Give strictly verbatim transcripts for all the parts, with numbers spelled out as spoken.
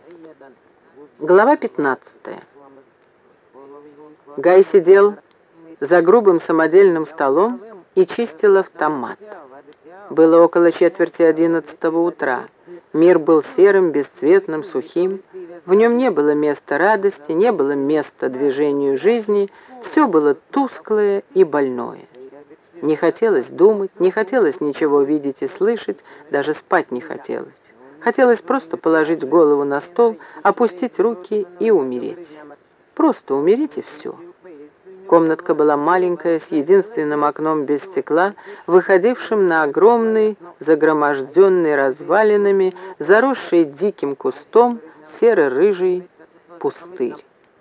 Глава пятнадцатая. Гай сидел за грубым самодельным столом и чистил автомат. Было около четверти одиннадцатого утра. Мир был серым, бесцветным, сухим. В нем не было места радости, не было места движению жизни. Все было тусклое и больное. Не хотелось думать, не хотелось ничего видеть и слышать, даже спать не хотелось. Хотелось просто положить голову на стол, опустить руки и умереть. Просто умереть и все. Комнатка была маленькая, с единственным окном без стекла, выходившим на огромный, загроможденный развалинами, заросший диким кустом, серо-рыжий пустырь.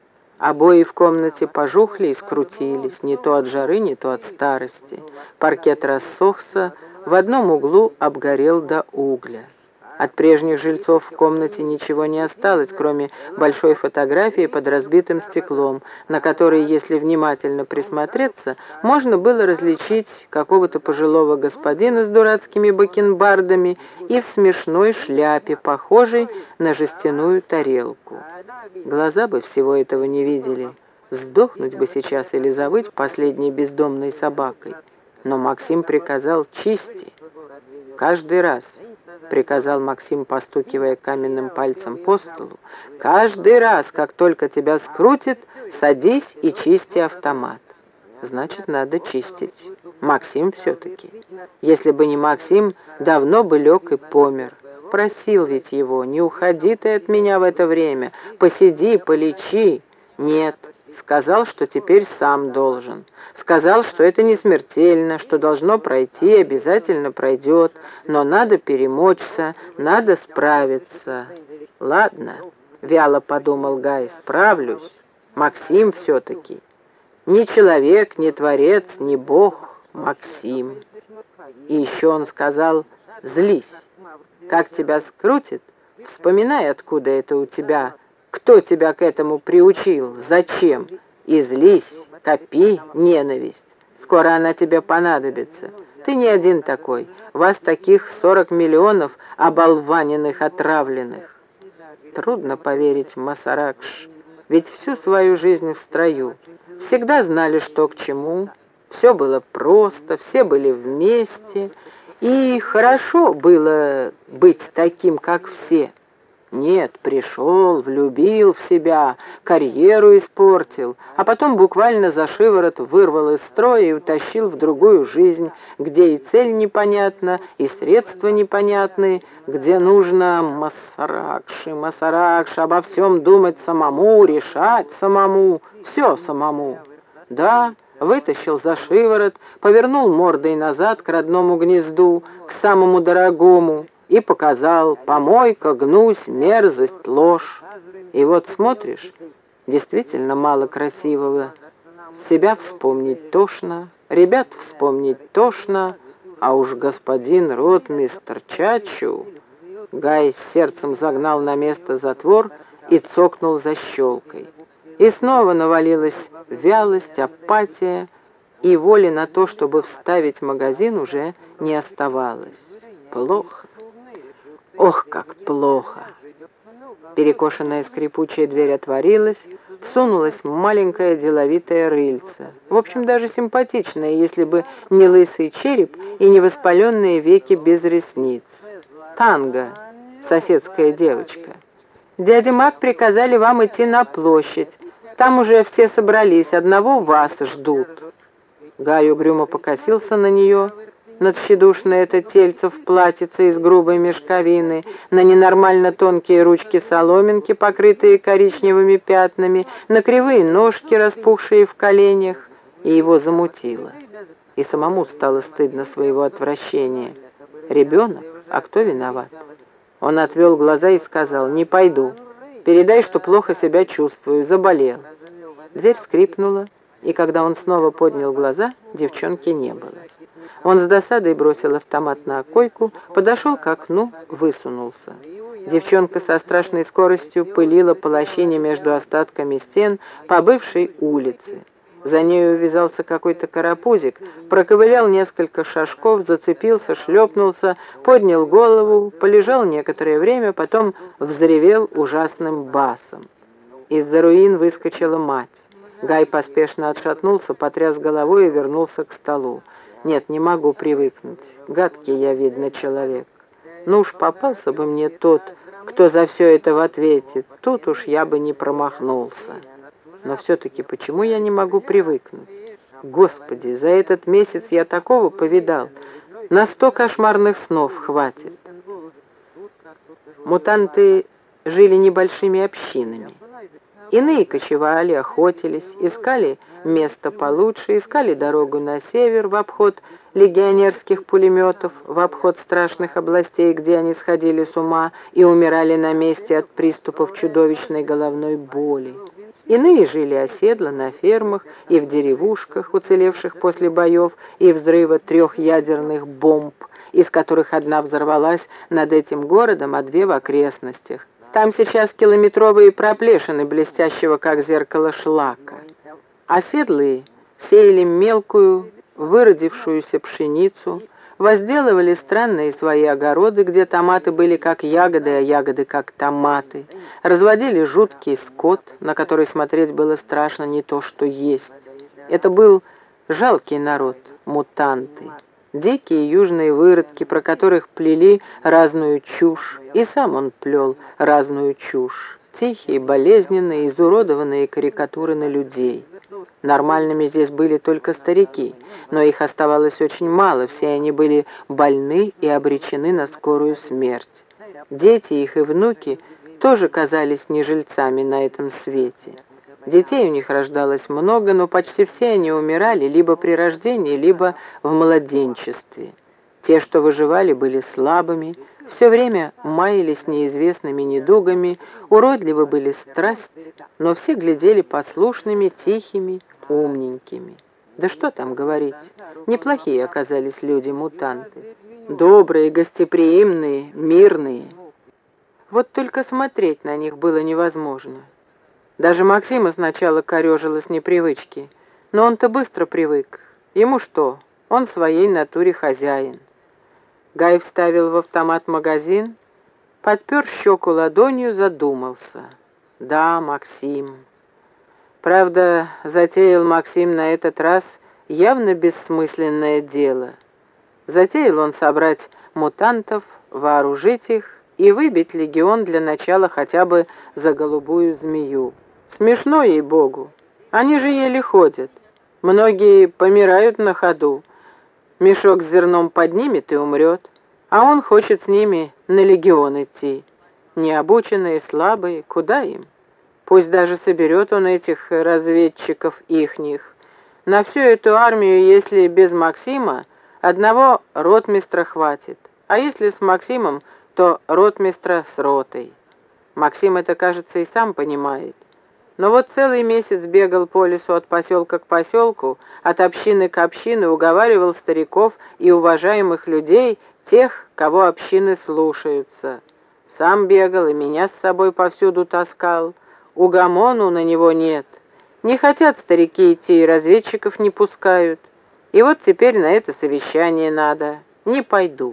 Обои в комнате пожухли и скрутились, не то от жары, не то от старости. Паркет рассохся, в одном углу обгорел до угля. От прежних жильцов в комнате ничего не осталось, кроме большой фотографии под разбитым стеклом, на которой, если внимательно присмотреться, можно было различить какого-то пожилого господина с дурацкими бакенбардами и в смешной шляпе, похожей на жестяную тарелку. Глаза бы всего этого не видели. Сдохнуть бы сейчас или завыть последней бездомной собакой. Но Максим приказал «чисти». Каждый раз, приказал Максим, постукивая каменным пальцем по столу, каждый раз, как только тебя скрутит, садись и чисти автомат. Значит, надо чистить. Максим все-таки. Если бы не Максим, давно бы лег и помер. Просил ведь его, не уходи ты от меня в это время, посиди, полечи. Нет, сказал, что теперь сам должен. Сказал, что это не смертельно, что должно пройти, обязательно пройдет, но надо перемочься, надо справиться. Ладно, вяло подумал Гай, справлюсь. Максим все-таки. Не человек, не творец, не бог, Максим. И еще он сказал, злись. Как тебя скрутит, вспоминай, откуда это у тебя, кто тебя к этому приучил, зачем, и злись, копи ненависть. Скоро она тебе понадобится. Ты не один такой, вас таких сорок миллионов оболваненных, отравленных. Трудно поверить, Масаракш, ведь всю свою жизнь в строю. Всегда знали, что к чему, все было просто, все были вместе, и хорошо было быть таким, как все. Нет, пришел, влюбил в себя, карьеру испортил, а потом буквально за шиворот вырвал из строя и утащил в другую жизнь, где и цель непонятна, и средства непонятны, где нужно Масаракши, Масаракши, обо всем думать самому, решать самому, все самому. Да, вытащил за шиворот, повернул мордой назад к родному гнезду, к самому дорогому, и показал: помойка, гнусь, мерзость, ложь. И вот смотришь, действительно мало красивого. Себя вспомнить тошно, ребят вспомнить тошно, а уж господин ротмистр Чачу... Гай с сердцем загнал на место затвор и цокнул защелкой. И снова навалилась вялость, апатия, и воли на то, чтобы вставить магазин, уже не оставалось. Плохо. Ох, как плохо! Перекошенная скрипучая дверь отворилась, всунулась маленькая деловитая рыльце. В общем, даже симпатичная, если бы не лысый череп и не воспаленные веки без ресниц. Танго, соседская девочка. Дядя Мак приказали вам идти на площадь. Там уже все собрались, одного вас ждут. Гай угрюмо покосился на нее, на тщедушное это тельце в платьице из грубой мешковины, на ненормально тонкие ручки-соломинки, покрытые коричневыми пятнами, на кривые ножки, распухшие в коленях, и его замутило. И самому стало стыдно своего отвращения. Ребенок? А кто виноват? Он отвел глаза и сказал: «Не пойду. Передай, что плохо себя чувствую, заболел». Дверь скрипнула, и когда он снова поднял глаза, девчонки не было. Он с досадой бросил автомат на койку, подошел к окну, высунулся. Девчонка со страшной скоростью пылила по лощине между остатками стен по бывшей улице. За нею увязался какой-то карапузик, проковылял несколько шажков, зацепился, шлепнулся, поднял голову, полежал некоторое время, потом взревел ужасным басом. Из-за руин выскочила мать. Гай поспешно отшатнулся, потряс головой и вернулся к столу. «Нет, не могу привыкнуть. Гадкий я, видно, человек. Ну уж попался бы мне тот, кто за все это в ответе. Тут уж я бы не промахнулся. Но все-таки почему я не могу привыкнуть? Господи, за этот месяц я такого повидал. На сто кошмарных снов хватит». Мутанты жили небольшими общинами. Иные кочевали, охотились, искали место получше, искали дорогу на север в обход легионерских пулеметов, в обход страшных областей, где они сходили с ума и умирали на месте от приступов чудовищной головной боли. Иные жили оседло на фермах и в деревушках, уцелевших после боев и взрыва трех ядерных бомб, из которых одна взорвалась над этим городом, а две в окрестностях. Там сейчас километровые проплешины блестящего, как зеркало, шлака. Оседлые сеяли мелкую, выродившуюся пшеницу, возделывали странные свои огороды, где томаты были как ягоды, а ягоды как томаты, разводили жуткий скот, на который смотреть было страшно не то что есть. Это был жалкий народ, мутанты. Дикие южные выродки, про которых плели разную чушь, и сам он плел разную чушь. Тихие, болезненные, изуродованные карикатуры на людей. Нормальными здесь были только старики, но их оставалось очень мало, все они были больны и обречены на скорую смерть. Дети их и внуки тоже казались не жильцами на этом свете. Детей у них рождалось много, но почти все они умирали либо при рождении, либо в младенчестве. Те, что выживали, были слабыми, все время маялись неизвестными недугами, уродливы были страсть, но все глядели послушными, тихими, умненькими. Да что там говорить, неплохие оказались люди-мутанты. Добрые, гостеприимные, мирные. Вот только смотреть на них было невозможно. Даже Максима сначала корежило с непривычки, но он-то быстро привык. Ему что, он своей натуре хозяин. Гай вставил в автомат магазин, подпер щеку ладонью, задумался. Да, Максим. Правда, затеял Максим на этот раз явно бессмысленное дело. Затеял он собрать мутантов, вооружить их и выбить легион для начала хотя бы за голубую змею. Смешно, ей-богу. Они же еле ходят. Многие помирают на ходу. Мешок с зерном поднимет и умрет. А он хочет с ними на легион идти. Необученные, слабые, куда им? Пусть даже соберет он этих разведчиков ихних. На всю эту армию, если без Максима, одного ротмистра хватит. А если с Максимом, то ротмистра с ротой. Максим это, кажется, и сам понимает. Но вот целый месяц бегал по лесу от поселка к поселку, от общины к общине, уговаривал стариков и уважаемых людей, тех, кого общины слушаются. Сам бегал и меня с собой повсюду таскал. Угомону на него нет. Не хотят старики идти, и разведчиков не пускают. И вот теперь на это совещание надо. Не пойду.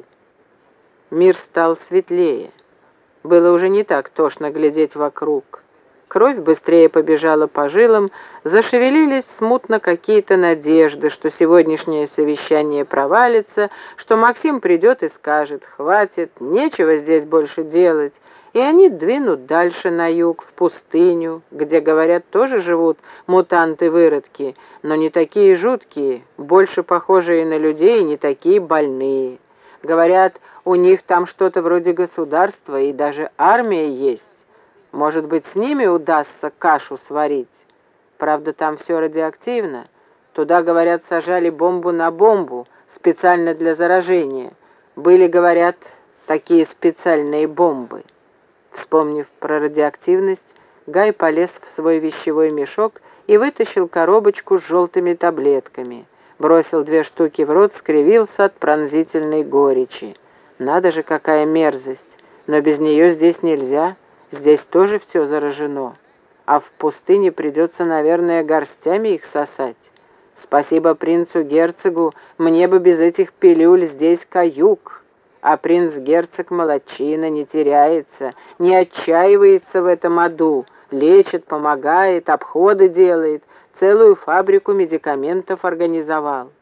Мир стал светлее. Было уже не так тошно глядеть вокруг. Кровь быстрее побежала по жилам, зашевелились смутно какие-то надежды, что сегодняшнее совещание провалится, что Максим придет и скажет: «Хватит, нечего здесь больше делать», и они двинут дальше на юг, в пустыню, где, говорят, тоже живут мутанты-выродки, но не такие жуткие, больше похожие на людей, не такие больные. Говорят, у них там что-то вроде государства и даже армия есть. Может быть, с ними удастся кашу сварить. Правда, там все радиоактивно. Туда, говорят, сажали бомбу на бомбу, специально для заражения. Были, говорят, такие специальные бомбы. Вспомнив про радиоактивность, Гай полез в свой вещевой мешок и вытащил коробочку с желтыми таблетками. Бросил две штуки в рот, скривился от пронзительной горечи. Надо же, какая мерзость! Но без нее здесь нельзя. Здесь тоже все заражено. а в пустыне придется, наверное, горстями их сосать. Спасибо принцу-герцогу, мне бы без этих пилюль здесь каюк. А принц-герцог молодчина, не теряется, не отчаивается в этом аду, лечит, помогает, обходы делает, целую фабрику медикаментов организовал.